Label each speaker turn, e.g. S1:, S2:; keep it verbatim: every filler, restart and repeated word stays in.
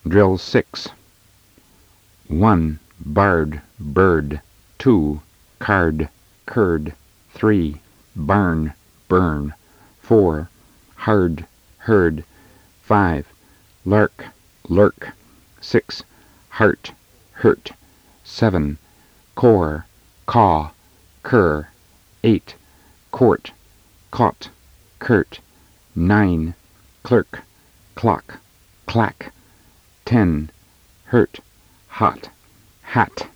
S1: Drill six. one. Barred, bird. two. Card, curd. three. Barn, burn. four. Hard, heard. five. Lark, lurk. six. Heart, hurt. seven. Core, caw, cur. eight. Court, caught, curt. nine. Clerk, clock, clack. ten. Hurt, hot, hat.